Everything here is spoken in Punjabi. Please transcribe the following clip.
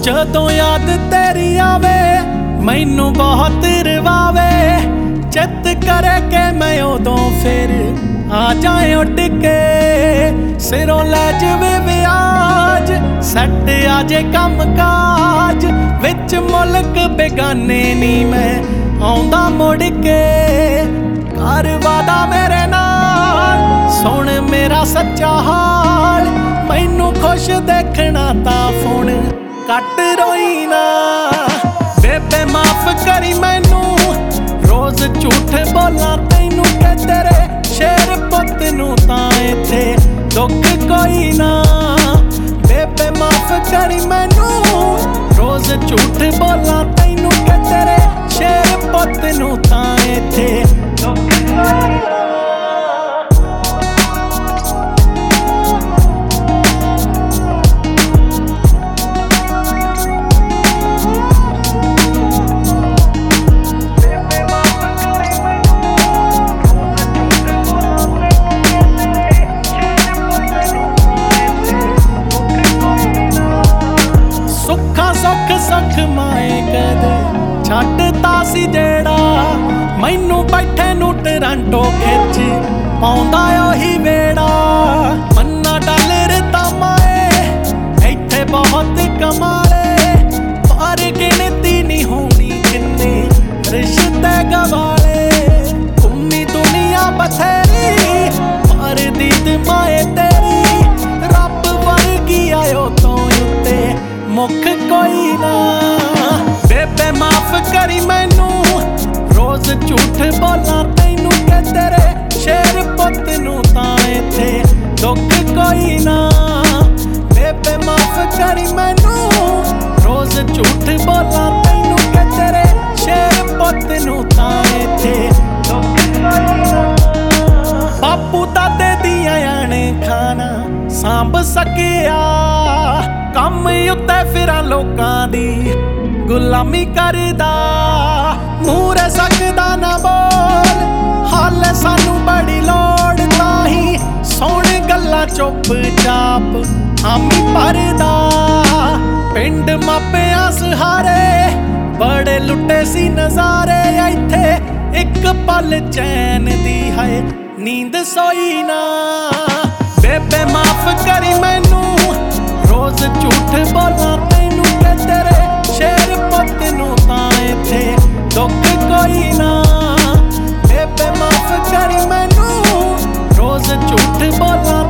ਜਦੋਂ ਯਾਦ ਤੇਰੀ ਆਵੇ ਮੈਨੂੰ ਬਹੁਤ ਰਵਾਵੇ। ਚਿੱਤ ਕਰੇ ਕਿ ਮੈਂ ਉਦੋਂ ਫਿਰ ਆ ਜਾਏ ਉੱਡ ਕੇ। ਸਿਰੋਂ ਲੈ ਜਾਵੇ ਵਿਆਜ ਸੱਟ ਆ ਜੇ ਕੰਮ ਕਾਜ। ਵਿੱਚ ਮੁਲਕ ਬੇਗਾਨੇ ਨੀ ਮੈਂ ਆਉਂਦਾ ਮੁੜ ਕੇ। ਕਰ ਵਾਦਾ ਮੇਰੇ ਨਾਲ ਸੁਣ ਮੇਰਾ ਸੱਚਾ ਹਾਲ। ਮੈਨੂੰ ਖੁਸ਼ ਦੇਖਣਾ ਤਾਂ ਫੋਨ ਕੱਟ ਰੋਈ ਨਾ। ਬੇਬੇ ਮਾਫ ਕਰੀ ਮੈਨੂੰ ਰੋਜ਼ ਝੂਠ ਬੋਲਾਂ ਤੈਨੂੰ ਕਿ ਤੇਰੇ ਸ਼ੇਰ ਪੁੱਤ ਨੂੰ ਤਾਂ ਇੱਥੇ ਦੁੱਖ ਕੋਈ ਨਾ। ਬੇਬੇ ਮਾਫ ਕਰੀ ਮੈਨੂੰ ਰੋਜ਼ ਝੂਠ ਬੋਲਾਂ ਤੈਨੂੰ ਕਿ ਤੇਰੇ ਸ਼ੇਰ ਪੁੱਤ ਨੂੰ ਤਾਂ ਇੱਥੇ ਦੁੱਖ ਕੋਈ ਨਾ। ਸੁੱਖ ਮਾਏ ਕਦੇ ਛੱਡਤਾ ਸੀ ਜਿਹੜਾ ਮੈਨੂੰ ਬੈਠੇ ਨੂੰ ਟਰਾਂਟੋ ਖਿੱਚ ਪਾਉਂਦਾ ਉਹੀ ਵੇੜਾ। ਮੰਨਾ ਡਾਲਰ ਤਾਂ ਮਾਏ ਇੱਥੇ ਬਹੁਤ ਕਮਾਲੇ ਪਰ ਗਿਣਤੀ ਨਹੀਂ ਹੋਣੀ ਕਿੰਨੇ ਰਿਸ਼ਤੇ ਗਵਾਲੇ। ਘੁੰਮੀ ਦੁਨੀਆ ਬਥੇਰੀ ਪਰ ਦੀਦ ਮਾਏ ਤੇਰੀ ਰੱਬ ਵਰਗੀ ਆਇਓ ਤੋਂ ਉੱਤੇ ਮੁੱਖ ਕੋਈ ਨਾ। ਬੇਬੇ ਮਾਫ ਕਰੀ ਮੈਨੂੰ ਰੋਜ਼ ਝੂਠ ਬੋਲਾਂ ਤੈਨੂੰ ਕਿ ਤੇਰੇ ਸ਼ੇਰ ਪੁੱਤ ਨੂੰ ਤਾਂ ਇੱਥੇ ਦੁੱਖ ਕੋਈ ਨਾ। ਬੇਬੇ ਮਾਫ ਕਰੀ ਮੈਨੂੰ ਰੋਜ਼ ਝੂਠ ਬੋਲਾਂ ਤੈਨੂੰ ਕਿ ਤੇਰੇ ਸ਼ੇਰ ਪੁੱਤ ਨੂੰ ਤਾਂ ਇੱਥੇ ਦੁੱਖ ਕੋਈ ਨਾ। ਬਾਪੂ ਦਾਦੇ ਦੀਆਂ ਅਣਖਾਣਾ ਸਾਂਭ ਸਕਿਆ ਕੰਮ ਉੱਤੇ ਫਿਰਾਂ ਲੋਕਾਂ ਦੀ ਗੁਲਾਮੀ ਕਰਦਾ। ਮੂਹਰੇ ਸਕਦਾ ਨਾ ਬੋਲ ਹਾਲੇ ਸਾਨੂੰ ਬੜੀ ਲੋੜ ਤਾਂ ਹੀ ਸੋਹਣ ਗੱਲਾਂ ਚੁੱਪ ਚਾਪ ਆਮੀ ਭਰਦਾ। ਪਿੰਡ ਮਾਪਿਆਂ ਸਹਾਰੇ ਬੜੇ ਲੁੱਟੇ ਸੀ ਨਜ਼ਾਰੇ ਇੱਥੇ ਇੱਕ ਪਲ ਚੈਨ ਦੀ ਹੈ ਨੀਂਦ ਸੋਈ ਨਾ। ਬੇਬੇ ਮਾਫ ਕਰੀ ਮੈਨੂੰ ਰੋਜ਼ ਝੂਠ ਬੋਲਾਂ ਤੈਨੂੰ ਕਿ ਤੇਰੇ ਸ਼ੇਰ ਪੁੱਤ ਨੂੰ ਤਾਂ ਇੱਥੇ ਦੁੱਖ ਕੋਈ ਨਾ। ਬੇਬੇ ਮਾਫ ਕਰੀ ਮੈਨੂੰ ਰੋਜ਼ ਝੂਠ ਬੋਲਾਂ